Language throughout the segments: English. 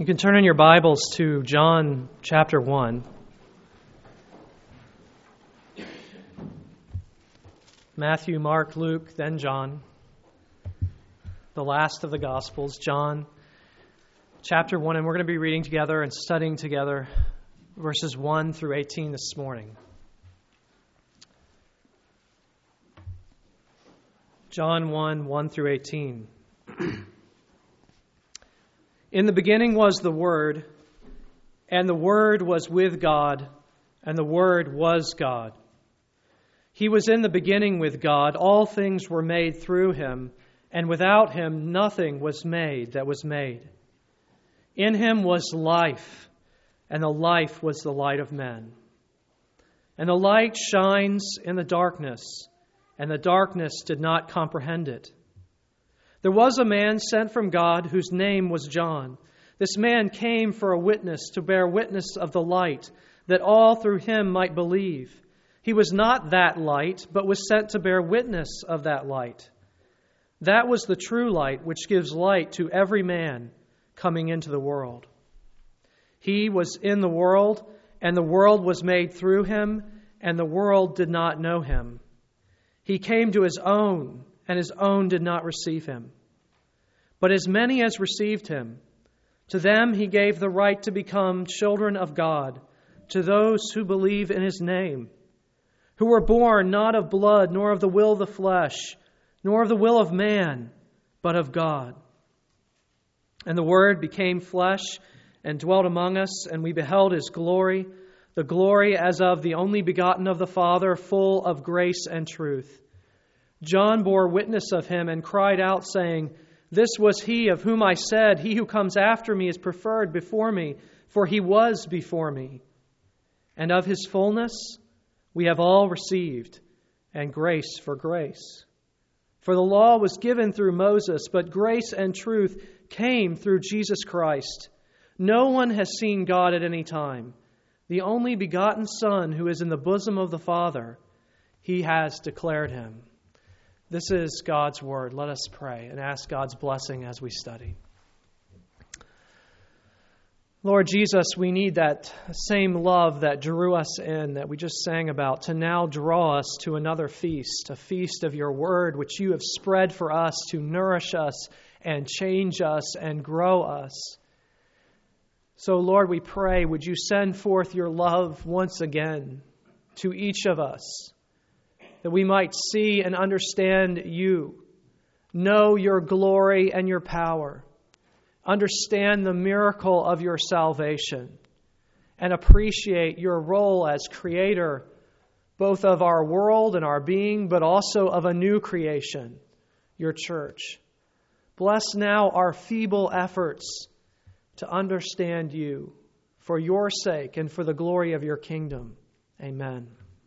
You can turn in your Bibles to John chapter 1. Matthew, Mark, Luke, then John. The last of the Gospels, John chapter 1. And we're going to be reading together and studying together verses 1 through 18 this morning. John 1, 1 through 18. In the beginning was the Word, and the Word was with God, and the Word was God. He was in the beginning with God. All things were made through Him, and without Him nothing was made that was made. In Him was life, and the life was the light of men. And the light shines in the darkness, and the darkness did not comprehend it. There was a man sent from God whose name was John. This man came for a witness, to bear witness of the light, that all through him might believe. He was not that light, but was sent to bear witness of that light. That was the true light, which gives light to every man coming into the world. He was in the world, and the world was made through him, and the world did not know him. He came to his own, and his own did not receive him. But as many as received him, to them he gave the right to become children of God, to those who believe in his name, who were born not of blood, nor of the will of the flesh, nor of the will of man, but of God. And the Word became flesh and dwelt among us, and we beheld his glory, the glory as of the only begotten of the Father, full of grace and truth. John bore witness of him and cried out, saying, This was he of whom I said, He who comes after me is preferred before me, for he was before me. And of his fullness we have all received, and grace for grace. For the law was given through Moses, but grace and truth came through Jesus Christ. No one has seen God at any time. The only begotten Son who is in the bosom of the Father, He has declared him. This is God's Word. Let us pray and ask God's blessing as we study. Lord Jesus, we need that same love that drew us in, that we just sang about, to now draw us to another feast, a feast of your Word, which you have spread for us to nourish us and change us and grow us. So, Lord, we pray, would you send forth your love once again to each of us, that we might see and understand you, know your glory and your power, understand the miracle of your salvation, and appreciate your role as creator, both of our world and our being, but also of a new creation, your church. Bless now our feeble efforts to understand you for your sake and for the glory of your kingdom. Amen.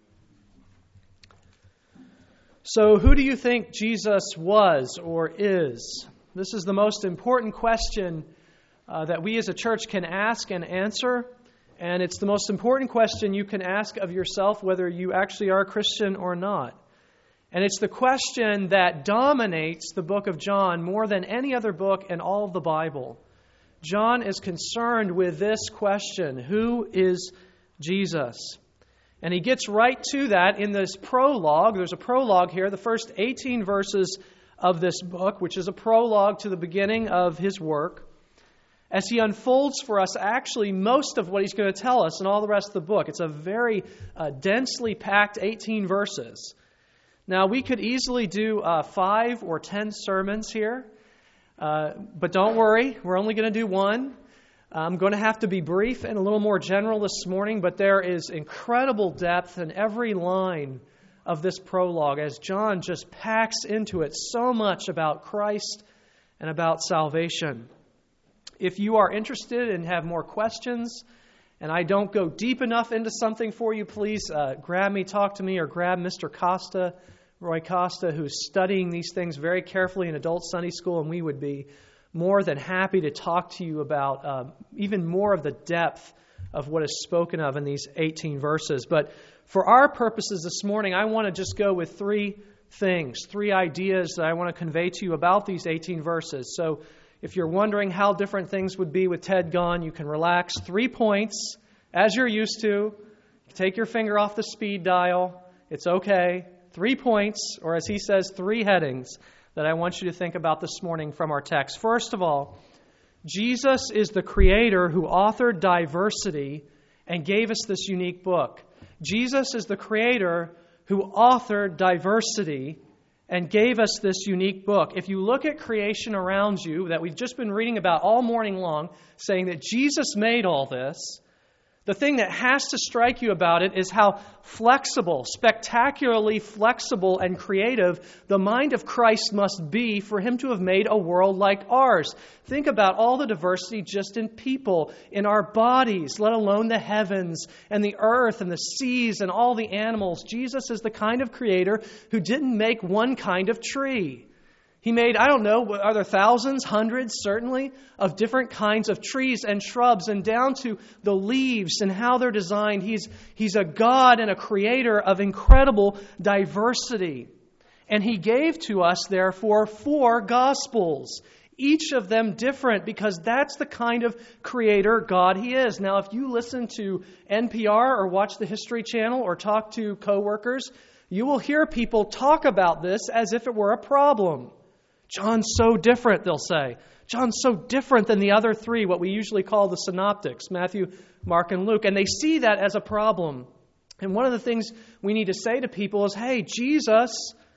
So, who do you think Jesus was or is? This is the most important question that we as a church can ask and answer. And it's the most important question you can ask of yourself, whether you actually are a Christian or not. And it's the question that dominates the book of John more than any other book in all of the Bible. John is concerned with this question: who is Jesus? And he gets right to that in this prologue. There's a prologue here, the first 18 verses of this book, which is a prologue to the beginning of his work, as he unfolds for us actually most of what he's going to tell us in all the rest of the book. It's a very densely packed 18 verses. Now, we could easily do 5 or 10 sermons here, but don't worry, we're only going to do one. I'm going to have to be brief and a little more general this morning, but there is incredible depth in every line of this prologue as John just packs into it so much about Christ and about salvation. If you are interested and have more questions, and I don't go deep enough into something for you, please grab me, talk to me, or grab Mr. Costa, Roy Costa, who's studying these things very carefully in adult Sunday school, and we would be more than happy to talk to you about even more of the depth of what is spoken of in these 18 verses. But for our purposes this morning, I want to just go with 3 things, 3 ideas that I want to convey to you about these 18 verses. So if you're wondering how different things would be with Ted gone, you can relax. 3 points, as you're used to. Take your finger off the speed dial. It's okay. 3 points, or as he says, 3 headings that I want you to think about this morning from our text. First of all, Jesus is the creator who authored diversity and gave us this unique book. Jesus is the creator who authored diversity and gave us this unique book. If you look at creation around you that we've just been reading about all morning long, saying that Jesus made all this, the thing that has to strike you about it is how flexible, spectacularly flexible and creative the mind of Christ must be for him to have made a world like ours. Think about all the diversity just in people, in our bodies, let alone the heavens and the earth and the seas and all the animals. Jesus is the kind of creator who didn't make one kind of tree. He made, I don't know, are there thousands, hundreds, certainly, of different kinds of trees and shrubs, and down to the leaves and how they're designed. He's a God and a creator of incredible diversity. And he gave to us, therefore, 4 Gospels, each of them different, because that's the kind of creator God he is. Now, if you listen to NPR or watch the History Channel or talk to coworkers, you will hear people talk about this as if it were a problem. John's so different, they'll say. John's so different than the other 3, what we usually call the synoptics, Matthew, Mark, and Luke. And they see that as a problem. And one of the things we need to say to people is, hey, Jesus,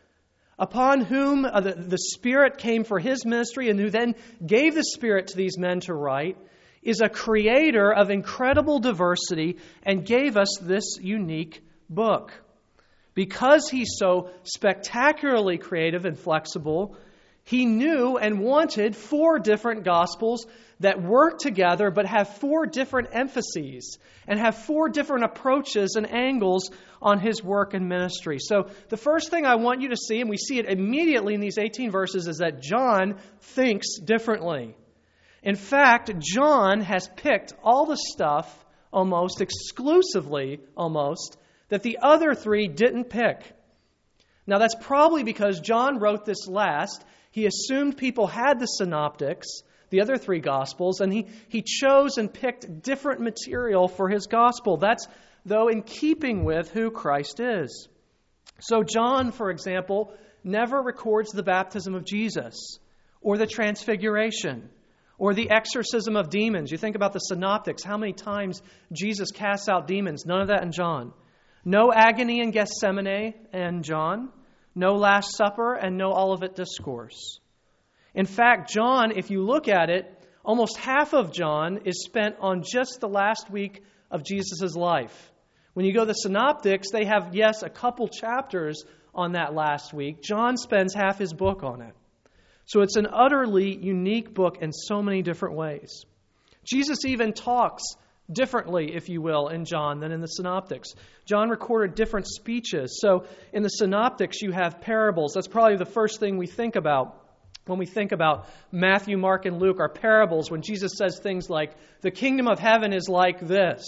upon whom the Spirit came for his ministry and who then gave the Spirit to these men to write, is a creator of incredible diversity and gave us this unique book. Because he's so spectacularly creative and flexible, he knew and wanted 4 different Gospels that work together but have 4 different emphases and have 4 different approaches and angles on his work and ministry. So the first thing I want you to see, and we see it immediately in these 18 verses, is that John thinks differently. In fact, John has picked all the stuff, almost exclusively, that the other 3 didn't pick. Now that's probably because John wrote this last. He assumed people had the synoptics, the other 3 Gospels, and he chose and picked different material for his Gospel. That's, though, in keeping with who Christ is. So John, for example, never records the baptism of Jesus, or the transfiguration, or the exorcism of demons. You think about the synoptics, how many times Jesus casts out demons. None of that in John. No agony in Gethsemane in John. No Last Supper, and no Olivet Discourse. In fact, John, if you look at it, almost half of John is spent on just the last week of Jesus' life. When you go to the Synoptics, they have, yes, a couple chapters on that last week. John spends half his book on it. So it's an utterly unique book in so many different ways. Jesus even talks differently, if you will, in John than in the Synoptics. John recorded different speeches. So in the Synoptics, you have parables. That's probably the first thing we think about when we think about Matthew, Mark, and Luke, are parables, when Jesus says things like, the kingdom of heaven is like this.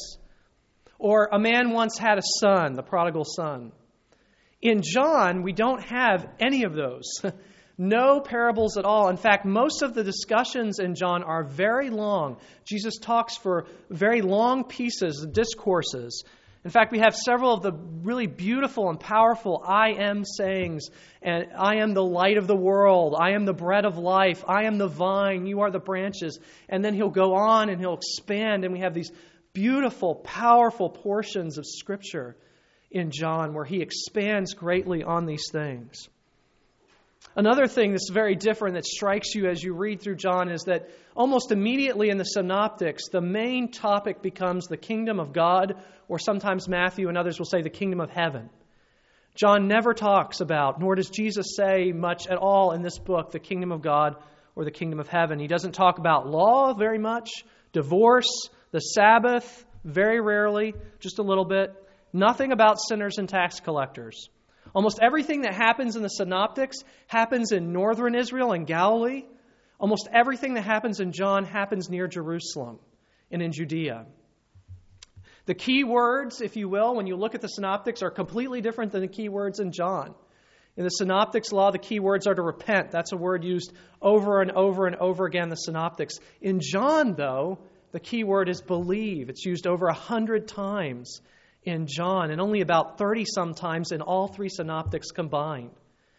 Or a man once had a son, the prodigal son. In John, we don't have any of those. No parables at all. In fact, most of the discussions in John are very long. Jesus talks for very long pieces, discourses. In fact, we have several of the really beautiful and powerful I am sayings. And I am the light of the world. I am the bread of life. I am the vine. You are the branches. And then he'll go on and he'll expand. And we have these beautiful, powerful portions of Scripture in John where he expands greatly on these things. Another thing that's very different that strikes you as you read through John is that almost immediately in the Synoptics, the main topic becomes the kingdom of God, or sometimes Matthew and others will say the kingdom of heaven. John never talks about, nor does Jesus say much at all in this book, the kingdom of God or the kingdom of heaven. He doesn't talk about law very much, divorce, the Sabbath, very rarely, just a little bit. Nothing about sinners and tax collectors. Almost everything that happens in the Synoptics happens in northern Israel and Galilee. Almost everything that happens in John happens near Jerusalem and in Judea. The key words, if you will, when you look at the Synoptics are completely different than the key words in John. In the Synoptics law, the key words are to repent. That's a word used over and over and over again in the Synoptics. In John, though, the key word is believe. It's used over 100 times in John and only about 30 sometimes in all three Synoptics combined.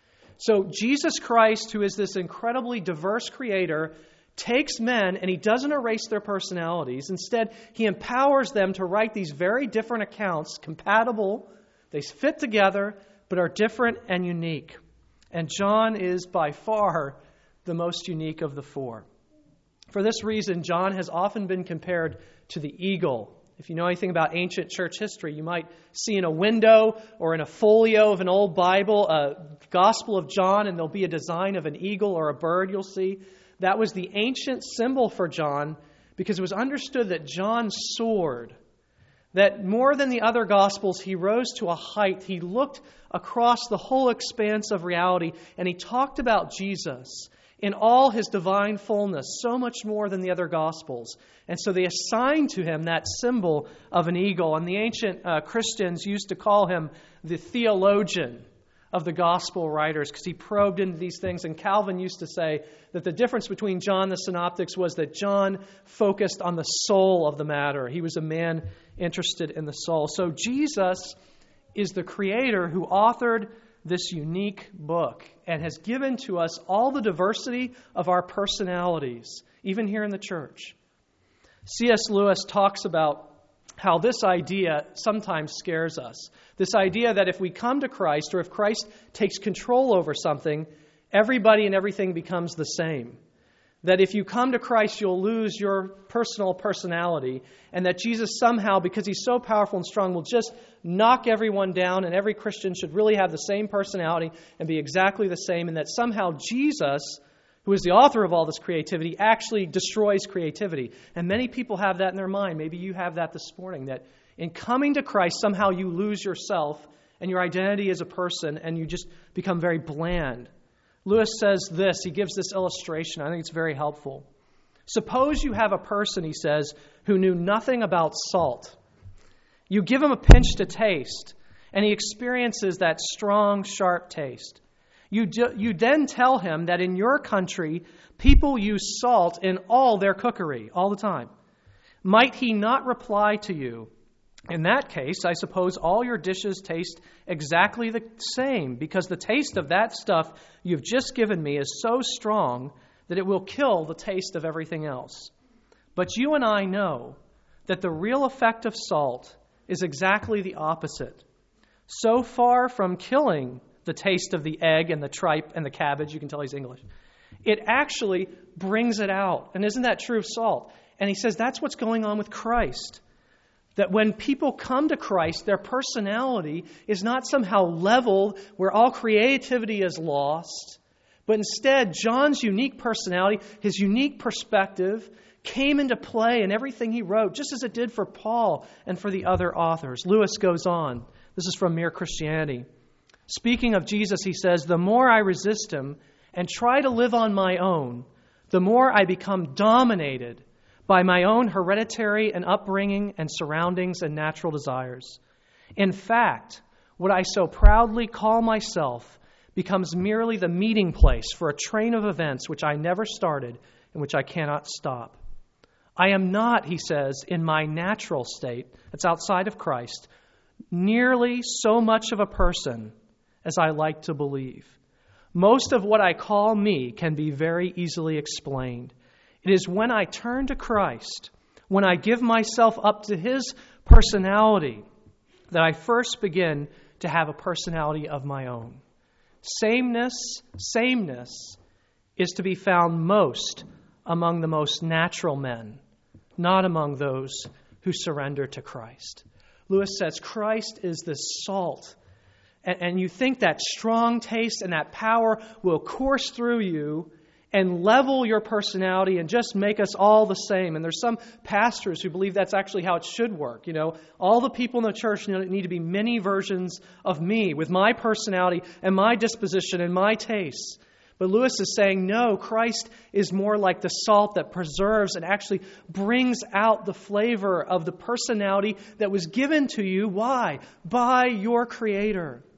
So Jesus Christ, who is this incredibly diverse creator, takes men and he doesn't erase their personalities. Instead, he empowers them to write these very different accounts, compatible. They fit together, but are different and unique. And John is by far the most unique of the four. For this reason, John has often been compared to the eagle. If you know anything about ancient church history, you might see in a window or in a folio of an old Bible a Gospel of John, and there'll be a design of an eagle or a bird you'll see. That was the ancient symbol for John because it was understood that John soared, that more than the other Gospels, he rose to a height. He looked across the whole expanse of reality, and he talked about Jesus in all his divine fullness, so much more than the other Gospels. And so they assigned to him that symbol of an eagle. And the ancient Christians used to call him the theologian of the Gospel writers because he probed into these things. And Calvin used to say that the difference between John and the Synoptics was that John focused on the soul of the matter. He was a man interested in the soul. So Jesus is the creator who authored this unique book and has given to us all the diversity of our personalities, even here in the church. C.S. Lewis talks about how this idea sometimes scares us. This idea that if we come to Christ, or if Christ takes control over something, everybody and everything becomes the same. That if you come to Christ, you'll lose your personal personality, and that Jesus somehow, because he's so powerful and strong, will just knock everyone down, and every Christian should really have the same personality and be exactly the same, and that somehow Jesus, who is the author of all this creativity, actually destroys creativity. And many people have that in their mind. Maybe you have that this morning, that in coming to Christ, somehow you lose yourself and your identity as a person, and you just become very bland. Lewis says this, he gives this illustration. I think it's very helpful. Suppose you have a person, he says, who knew nothing about salt. You give him a pinch to taste, and he experiences that strong, sharp taste. You then tell him that in your country, people use salt in all their cookery, all the time. Might he not reply to you, in that case, I suppose all your dishes taste exactly the same, because the taste of that stuff you've just given me is so strong that it will kill the taste of everything else. But you and I know that the real effect of salt is exactly the opposite. So far from killing the taste of the egg and the tripe and the cabbage, you can tell he's English, it actually brings it out. And isn't that true of salt? And he says that's what's going on with Christ. That when people come to Christ, their personality is not somehow leveled where all creativity is lost, but instead John's unique personality, his unique perspective, came into play in everything he wrote, just as it did for Paul and for the other authors. Lewis goes on. This is from Mere Christianity. Speaking of Jesus, he says, the more I resist him and try to live on my own, the more I become dominated by my own hereditary and upbringing and surroundings and natural desires. In fact, what I so proudly call myself becomes merely the meeting place for a train of events which I never started and which I cannot stop. I am not, he says, in my natural state, that's outside of Christ, nearly so much of a person as I like to believe. Most of what I call me can be very easily explained. It is when I turn to Christ, when I give myself up to his personality, that I first begin to have a personality of my own. Sameness is to be found most among the most natural men, not among those who surrender to Christ. Lewis says Christ is the salt. And you think that strong taste and that power will course through you and level your personality and just make us all the same. And there's some pastors who believe that's actually how it should work. You know, all the people in the church need to be many versions of me with my personality and my disposition and my tastes. But Lewis is saying, no, Christ is more like the salt that preserves and actually brings out the flavor of the personality that was given to you. Why? By your Creator.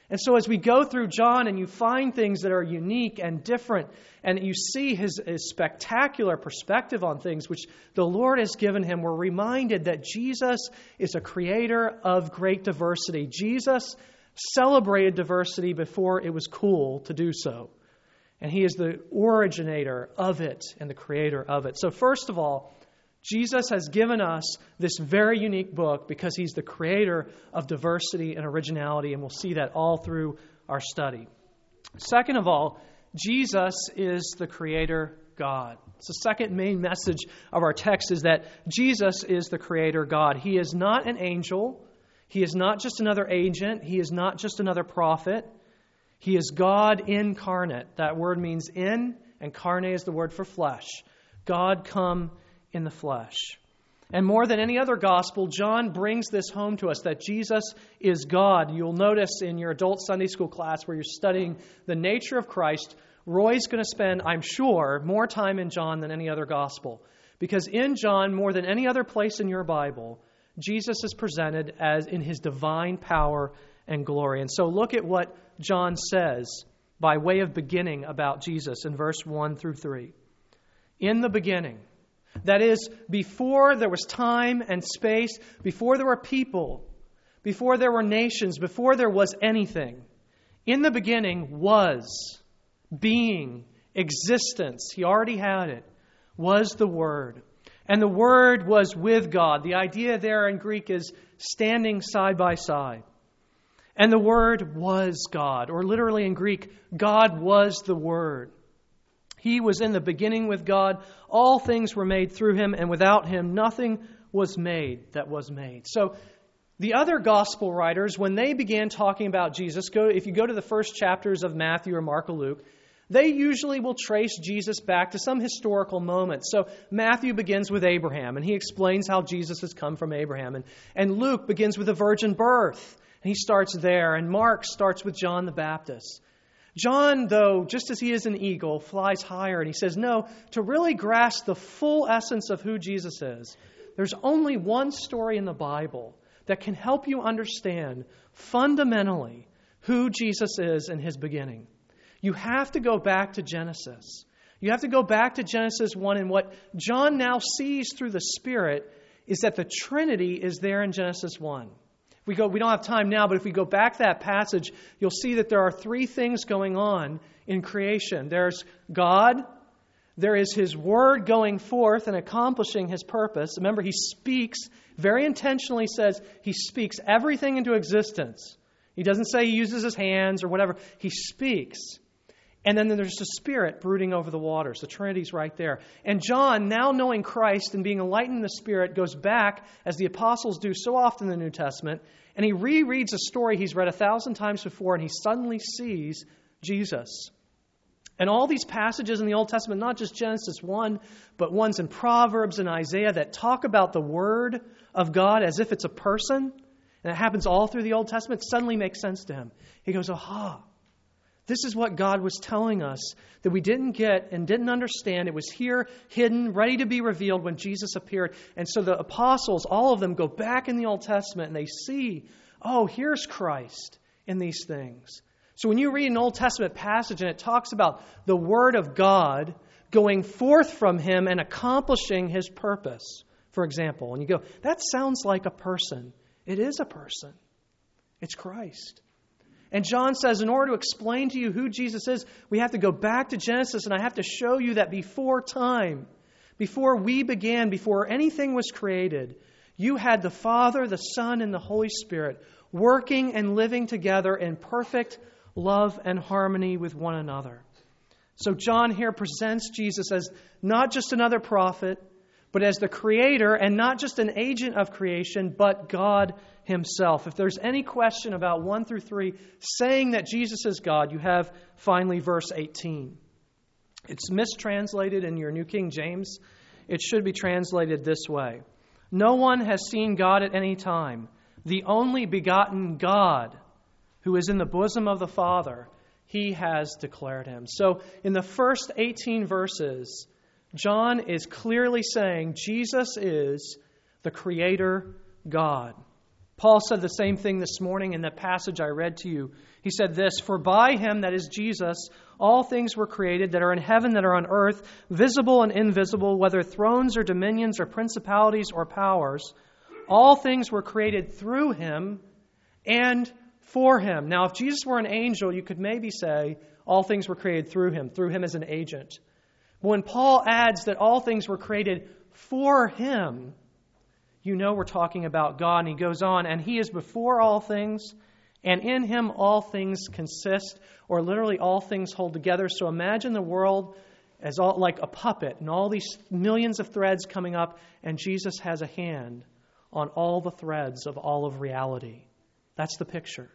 And so as we go through John and you find things that are unique and different, and you see his spectacular perspective on things which the Lord has given him, we're reminded that Jesus is a creator of great diversity. Jesus celebrated diversity before it was cool to do so. And he is the originator of it and the creator of it. So first of all, Jesus has given us this very unique book because he's the creator of diversity and originality, and we'll see that all through our study. Second of all, Jesus is the creator God. So the second main message of our text is that Jesus is the creator God. He is not an angel. He is not just another agent. He is not just another prophet. He is God incarnate. That word means in, and carne is the word for flesh. God come in the flesh. And more than any other gospel, John brings this home to us, that Jesus is God. You'll notice in your adult Sunday school class where you're studying the nature of Christ, Roy's going to spend, I'm sure, more time in John than any other gospel. Because in John, more than any other place in your Bible, Jesus is presented as in his divine power and glory. And so look at what John says by way of beginning about Jesus in verse 1 through 3. In the beginning, that is, before there was time and space, before there were people, before there were nations, before there was anything, in the beginning was being, existence. He already had it, was the Word. And the Word was with God. The idea there in Greek is standing side by side. And the Word was God, or literally in Greek, God was the Word. He was in the beginning with God. All things were made through him, and without him nothing was made that was made. So the other gospel writers, when they began talking about Jesus, if you go to the first chapters of Matthew or Mark or Luke, they usually will trace Jesus back to some historical moment. So Matthew begins with Abraham, and he explains how Jesus has come from Abraham. And Luke begins with a virgin birth, and he starts there. And Mark starts with John the Baptist. John, though, just as he is an eagle, flies higher, and he says, no, to really grasp the full essence of who Jesus is, there's only one story in the Bible that can help you understand fundamentally who Jesus is in his beginning. You have to go back to Genesis. You have to go back to Genesis 1, and what John now sees through the Spirit is that the Trinity is there in Genesis 1. We don't have time now, but if we go back that passage, you'll see that there are three things going on in creation. There's God, there is his word going forth and accomplishing his purpose. Remember, he speaks, very intentionally says he speaks everything into existence. He doesn't say he uses his hands or whatever. He speaks. And then there's the Spirit brooding over the waters. The Trinity's right there. And John, now knowing Christ and being enlightened in the Spirit, goes back, as the apostles do so often in the New Testament, and he rereads a story he's read 1,000 times before, and he suddenly sees Jesus. And all these passages in the Old Testament, not just Genesis 1, but ones in Proverbs and Isaiah that talk about the Word of God as if it's a person, and it happens all through the Old Testament, suddenly makes sense to him. He goes, aha! This is what God was telling us that we didn't get and didn't understand. It was here, hidden, ready to be revealed when Jesus appeared. And so the apostles, all of them, go back in the Old Testament and they see, oh, here's Christ in these things. So when you read an Old Testament passage and it talks about the Word of God going forth from him and accomplishing his purpose, for example, and you go, that sounds like a person. It is a person. It's Christ. And John says, in order to explain to you who Jesus is, we have to go back to Genesis, and I have to show you that before time, before we began, before anything was created, you had the Father, the Son, and the Holy Spirit working and living together in perfect love and harmony with one another. So John here presents Jesus as not just another prophet, but as the creator, and not just an agent of creation, but God himself. If there's any question about 1 through 3 saying that Jesus is God, you have finally verse 18. It's mistranslated in your New King James. It should be translated this way. No one has seen God at any time. The only begotten God who is in the bosom of the Father, he has declared him. So in the first 18 verses, John is clearly saying Jesus is the Creator God. Paul said the same thing this morning in that passage I read to you. He said this, "For by him," that is Jesus, "all things were created that are in heaven, that are on earth, visible and invisible, whether thrones or dominions or principalities or powers. All things were created through him and for him." Now, if Jesus were an angel, you could maybe say all things were created through him as an agent. But when Paul adds that all things were created for him, you know we're talking about God. And he goes on, "And he is before all things, and in him all things consist," or literally all things hold together. So imagine the world as all like a puppet and all these millions of threads coming up, and Jesus has a hand on all the threads of all of reality. That's the picture.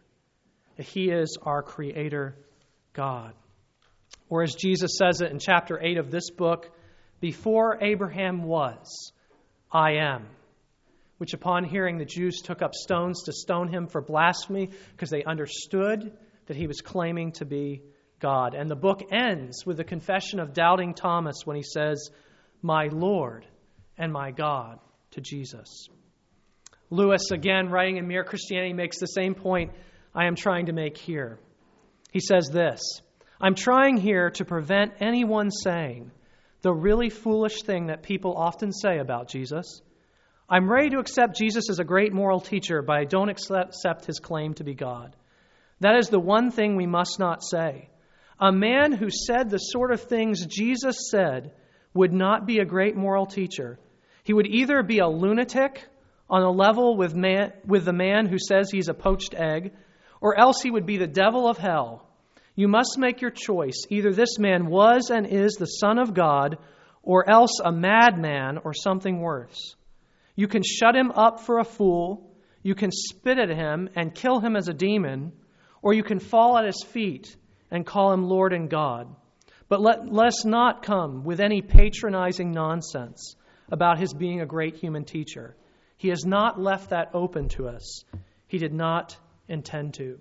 He is our Creator God. Or as Jesus says it in chapter 8 of this book, "Before Abraham was, I am." Which upon hearing, the Jews took up stones to stone him for blasphemy because they understood that he was claiming to be God. And the book ends with the confession of doubting Thomas when he says, "My Lord and my God," to Jesus. Lewis, again, writing in Mere Christianity, makes the same point I am trying to make here. He says this, "I'm trying here to prevent anyone saying the really foolish thing that people often say about Jesus. I'm ready to accept Jesus as a great moral teacher, but I don't accept his claim to be God. That is the one thing we must not say. A man who said the sort of things Jesus said would not be a great moral teacher. He would either be a lunatic on a level with the man who says he's a poached egg, or else he would be the devil of hell. You must make your choice. Either this man was and is the Son of God, or else a madman or something worse. You can shut him up for a fool, you can spit at him and kill him as a demon, or you can fall at his feet and call him Lord and God. But let's not come with any patronizing nonsense about his being a great human teacher. He has not left that open to us. He did not intend to."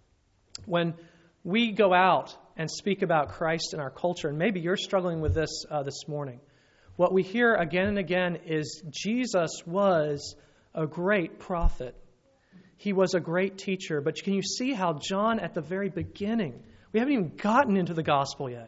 When we go out and speak about Christ in our culture, and maybe you're struggling with this this morning, what we hear again and again is Jesus was a great prophet. He was a great teacher. But can you see how John at the very beginning, we haven't even gotten into the gospel yet,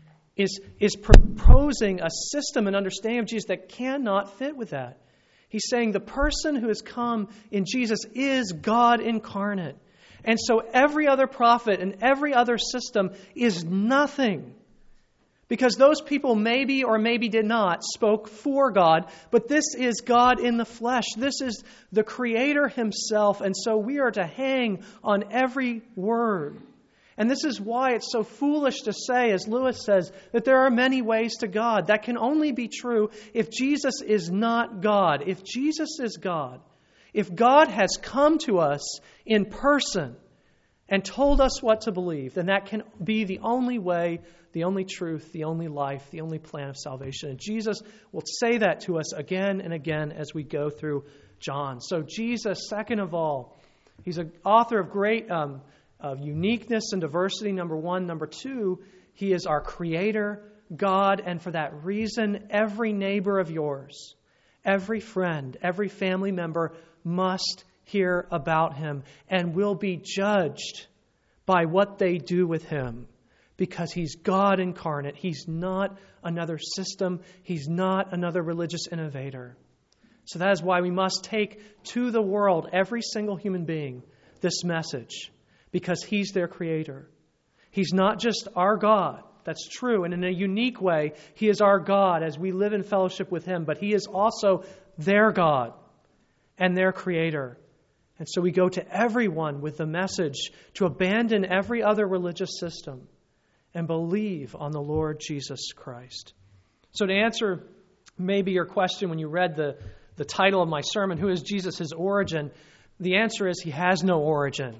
is proposing a system and understanding of Jesus that cannot fit with that. He's saying the person who has come in Jesus is God incarnate. And so every other prophet and every other system is nothing. Because those people maybe or maybe did not spoke for God, but this is God in the flesh. This is the Creator himself, and so we are to hang on every word. And this is why it's so foolish to say, as Lewis says, that there are many ways to God. That can only be true if Jesus is not God. If Jesus is God, if God has come to us in person and told us what to believe, then that can be the only way, the only truth, the only life, the only plan of salvation. And Jesus will say that to us again and again as we go through John. So Jesus, second of all, he's an author of great of uniqueness and diversity, number one. Number two, he is our Creator, God, and for that reason, every neighbor of yours, every friend, every family member must hear about him and will be judged by what they do with him, because he's God incarnate. He's not another system. He's not another religious innovator. So that is why we must take to the world, every single human being, this message, because he's their Creator. He's not just our God. That's true. And in a unique way, he is our God as we live in fellowship with him. But he is also their God and their Creator. And so we go to everyone with the message to abandon every other religious system and believe on the Lord Jesus Christ. So to answer maybe your question when you read the title of my sermon, who is Jesus, his origin? The answer is he has no origin.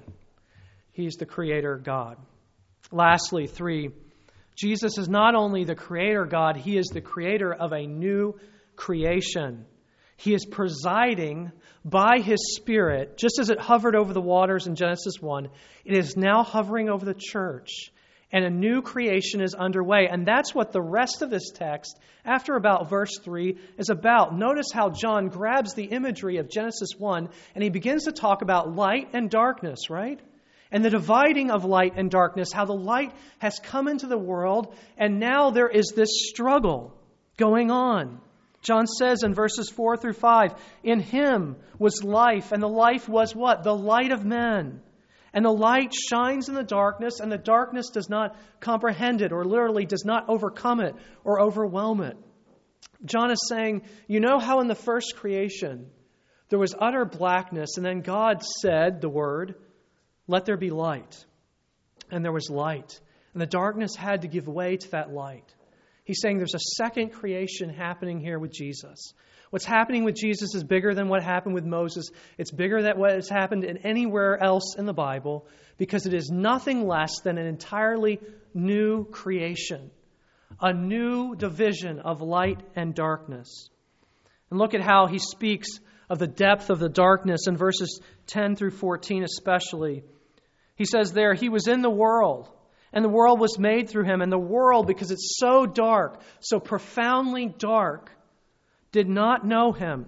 He's the Creator God. Lastly, 3, Jesus is not only the Creator God, he is the creator of a new creation. He is presiding by his Spirit, just as it hovered over the waters in Genesis 1, it is now hovering over the church. and a new creation is underway. And that's what the rest of this text, after about verse 3, is about. Notice how John grabs the imagery of Genesis 1 and he begins to talk about light and darkness, right? And the dividing of light and darkness, how the light has come into the world, and now there is this struggle going on. John says in verses 4 through 5, in him was life, and the life was what? The light of men. And the light shines in the darkness, and the darkness does not comprehend it, or literally does not overcome it or overwhelm it. John is saying, you know how in the first creation there was utter blackness, and then God said the word, let there be light. And there was light. And the darkness had to give way to that light. He's saying there's a second creation happening here with Jesus. What's happening with Jesus is bigger than what happened with Moses. It's bigger than what has happened in anywhere else in the Bible, because it is nothing less than an entirely new creation, a new division of light and darkness. And look at how he speaks of the depth of the darkness in verses 10 through 14 especially. He says there, he was in the world, and the world was made through him, and the world, because it's so dark, so profoundly dark, did not know him.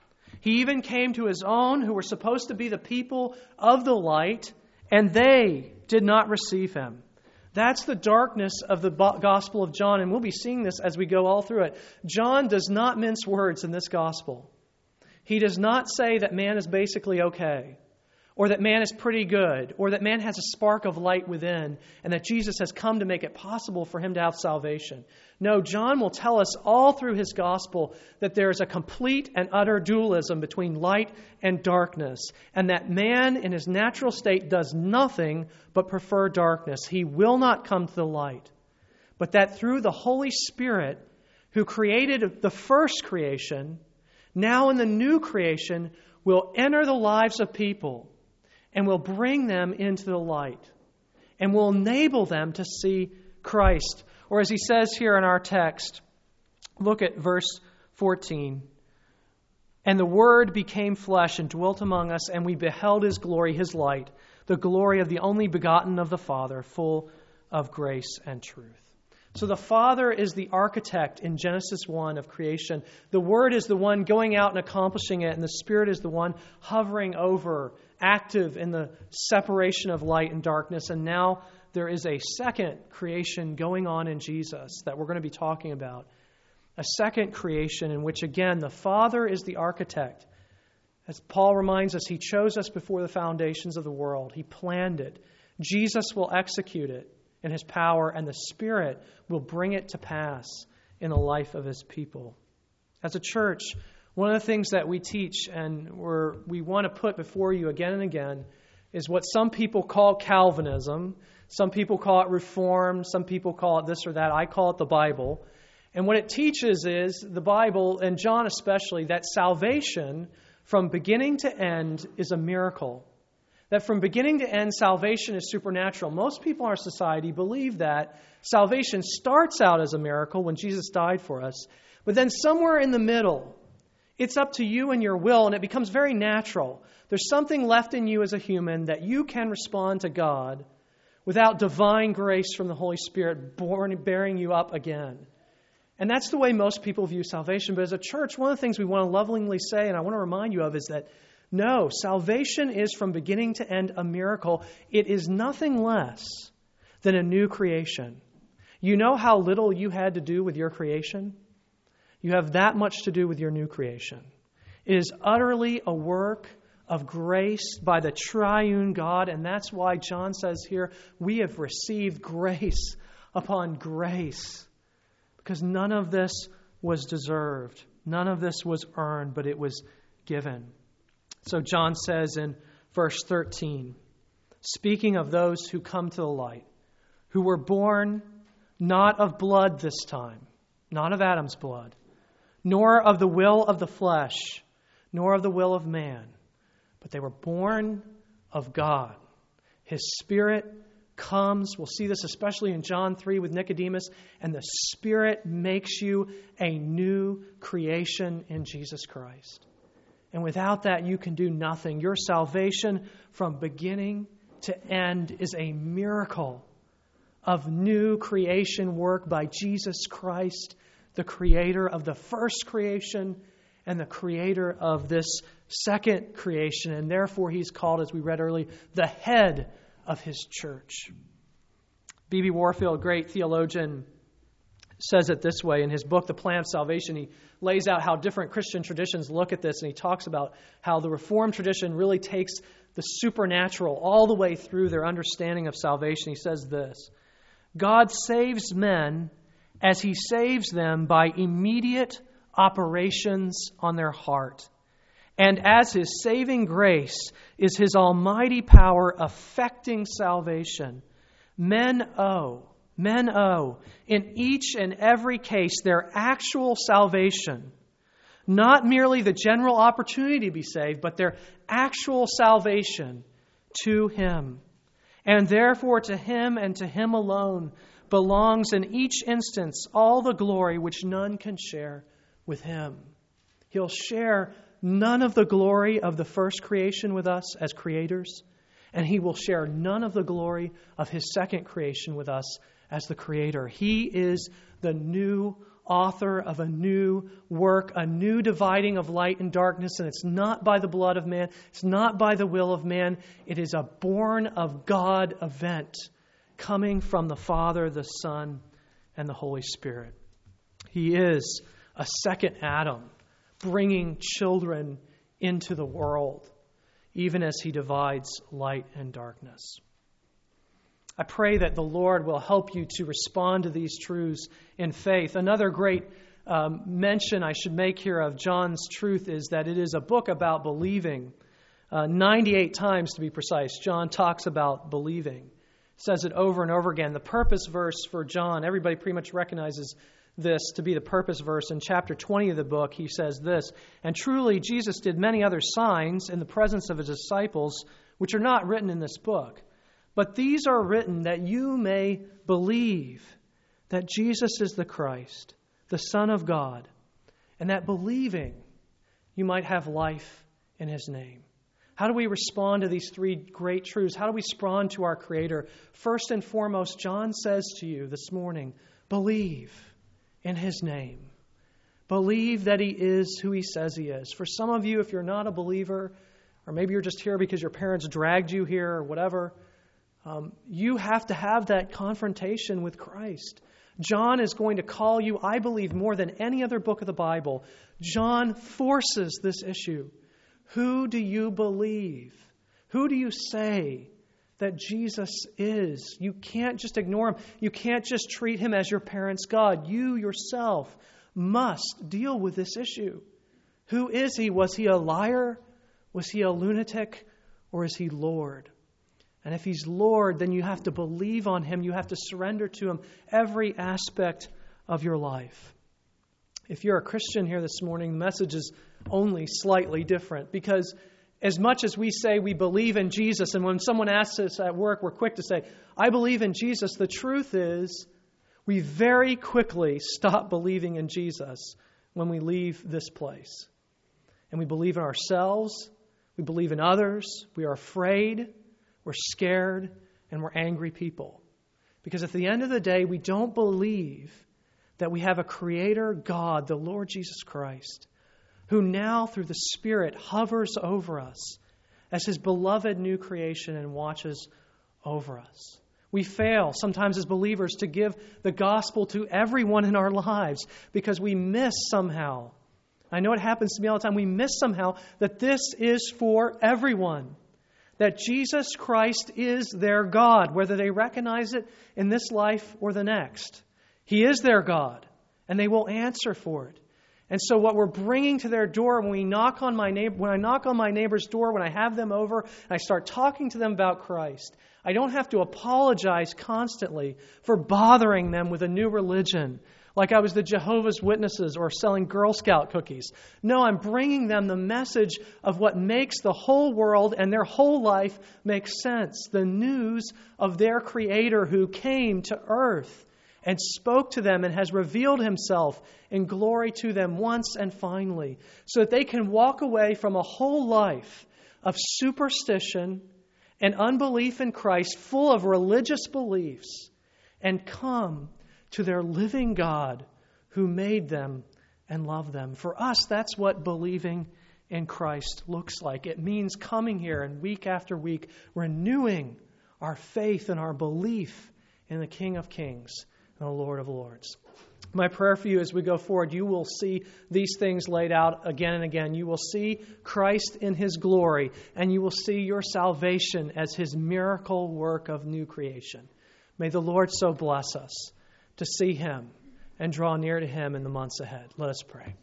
He even came to his own, who were supposed to be the people of the light, and they did not receive him. That's the darkness of the Gospel of John, and we'll be seeing this as we go all through it. John does not mince words in this Gospel. He does not say that man is basically okay, or that man is pretty good, or that man has a spark of light within, and that Jesus has come to make it possible for him to have salvation. No, John will tell us all through his gospel that there is a complete and utter dualism between light and darkness, and that man in his natural state does nothing but prefer darkness. He will not come to the light, but that through the Holy Spirit, who created the first creation, now in the new creation, will enter the lives of people and will bring them into the light and will enable them to see Christ. Or as he says here in our text, look at verse 14. And the Word became flesh and dwelt among us, and we beheld his glory, his light, the glory of the only begotten of the Father, full of grace and truth. So the Father is the architect in Genesis 1 of creation. The Word is the one going out and accomplishing it, and the Spirit is the one hovering over, active in the separation of light and darkness. And now there is a second creation going on in Jesus that we're going to be talking about. A second creation in which, again, the Father is the architect. As Paul reminds us, he chose us before the foundations of the world. He planned it. Jesus will execute it in his power, and the Spirit will bring it to pass in the life of his people. As a church, one of the things that we teach and we want to put before you again and again is what some people call Calvinism. Some people call it Reformed. Some people call it this or that. I call it the Bible. And what it teaches is, the Bible, and John especially, that salvation from beginning to end is a miracle. That from beginning to end, salvation is supernatural. Most people in our society believe that salvation starts out as a miracle when Jesus died for us, but then somewhere in the middle, it's up to you and your will, and it becomes very natural. There's something left in you as a human that you can respond to God without divine grace from the Holy Spirit bearing you up again. And that's the way most people view salvation. But as a church, one of the things we want to lovingly say, and I want to remind you of, is that no, salvation is from beginning to end a miracle. It is nothing less than a new creation. You know how little you had to do with your creation? You have that much to do with your new creation. It is utterly a work of grace by the triune God, and that's why John says here, we have received grace upon grace, because none of this was deserved. None of this was earned, but it was given. So John says in verse 13, speaking of those who come to the light, who were born not of blood this time, not of Adam's blood, nor of the will of the flesh, nor of the will of man, but they were born of God. His Spirit comes, we'll see this especially in John 3 with Nicodemus, and the Spirit makes you a new creation in Jesus Christ. And without that, you can do nothing. Your salvation from beginning to end is a miracle of new creation work by Jesus Christ, the creator of the first creation and the creator of this second creation. And therefore he's called, as we read earlier, the head of his church. B.B. Warfield, great theologian, says it this way in his book, The Plan of Salvation. He lays out how different Christian traditions look at this, and he talks about how the Reformed tradition really takes the supernatural all the way through their understanding of salvation. He says this: God saves men as he saves them by immediate operations on their heart. And as his saving grace is his almighty power affecting salvation, men owe, in each and every case, their actual salvation, not merely the general opportunity to be saved, but their actual salvation to him. And therefore to him and to him alone belongs in each instance all the glory which none can share with him. He'll share none of the glory of the first creation with us as creators, and he will share none of the glory of his second creation with us as the creator. He is the new author of a new work, a new dividing of light and darkness, and it's not by the blood of man, it's not by the will of man, it is a born of God event coming from the Father, the Son, and the Holy Spirit. He is a second Adam, bringing children into the world, even as he divides light and darkness. I pray that the Lord will help you to respond to these truths in faith. Another great mention I should make here of John's truth is that it is a book about believing. 98 times to be precise, John talks about believing. Says it over and over again. The purpose verse for John, everybody pretty much recognizes this to be the purpose verse. In chapter 20 of the book, he says this: "And truly Jesus did many other signs in the presence of his disciples, which are not written in this book. But these are written that you may believe that Jesus is the Christ, the Son of God, and that believing you might have life in his name." How do we respond to these three great truths? How do we respond to our Creator? First and foremost, John says to you this morning, believe in his name. Believe that he is who he says he is. For some of you, if you're not a believer, or maybe you're just here because your parents dragged you here or whatever, you have to have that confrontation with Christ. John is going to call you, I believe, more than any other book of the Bible. John forces this issue. Who do you believe? Who do you say that Jesus is? You can't just ignore him. You can't just treat him as your parents' God. You yourself must deal with this issue. Who is he? Was he a liar? Was he a lunatic? Or is he Lord? And if he's Lord, then you have to believe on him. You have to surrender to him every aspect of your life. If you're a Christian here this morning, the message is only slightly different, because as much as we say we believe in Jesus, and when someone asks us at work, we're quick to say, I believe in Jesus, the truth is we very quickly stop believing in Jesus when we leave this place. And we believe in ourselves, we believe in others, we are afraid, we're scared, and we're angry people. Because at the end of the day, we don't believe that we have a Creator God, the Lord Jesus Christ, who now through the Spirit hovers over us as his beloved new creation and watches over us. We fail sometimes as believers to give the gospel to everyone in our lives because we miss somehow. I know it happens to me all the time. We miss somehow that this is for everyone. That Jesus Christ is their God, whether they recognize it in this life or the next. He is their God, and they will answer for it. And so what we're bringing to their door when I knock on my neighbor's door, when I have them over, and I start talking to them about Christ, I don't have to apologize constantly for bothering them with a new religion, like I was the Jehovah's Witnesses or selling Girl Scout cookies. No, I'm bringing them the message of what makes the whole world and their whole life make sense. The news of their Creator who came to earth and spoke to them and has revealed himself in glory to them once and finally, so that they can walk away from a whole life of superstition and unbelief in Christ, full of religious beliefs, and come to their living God who made them and loved them. For us, that's what believing in Christ looks like. It means coming here and week after week renewing our faith and our belief in the King of Kings and the Lord of Lords. My prayer for you as we go forward, you will see these things laid out again and again. You will see Christ in His glory, and you will see your salvation as His miracle work of new creation. May the Lord so bless us to see Him and draw near to Him in the months ahead. Let us pray.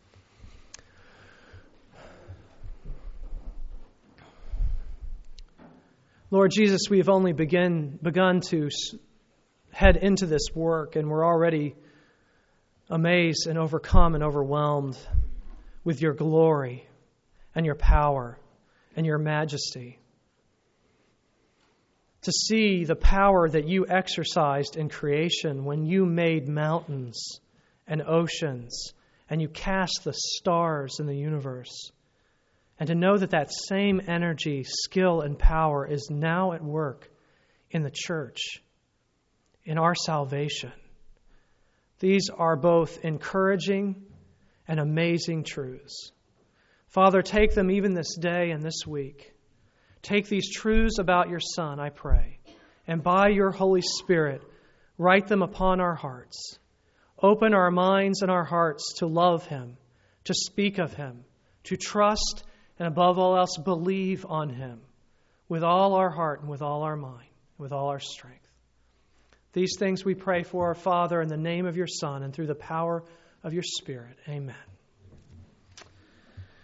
Lord Jesus, we have only begun to head into this work, and we're already amazed and overcome and overwhelmed with your glory and your power and your majesty. To see the power that you exercised in creation when you made mountains and oceans and you cast the stars in the universe. And to know that that same energy, skill, and power is now at work in the church, in our salvation. These are both encouraging and amazing truths. Father, take them even this day and this week. Take these truths about your Son, I pray, and by your Holy Spirit, write them upon our hearts. Open our minds and our hearts to love Him, to speak of Him, to trust, and above all else, believe on Him with all our heart and with all our mind, with all our strength. These things we pray for, our Father, in the name of your Son and through the power of your Spirit. Amen.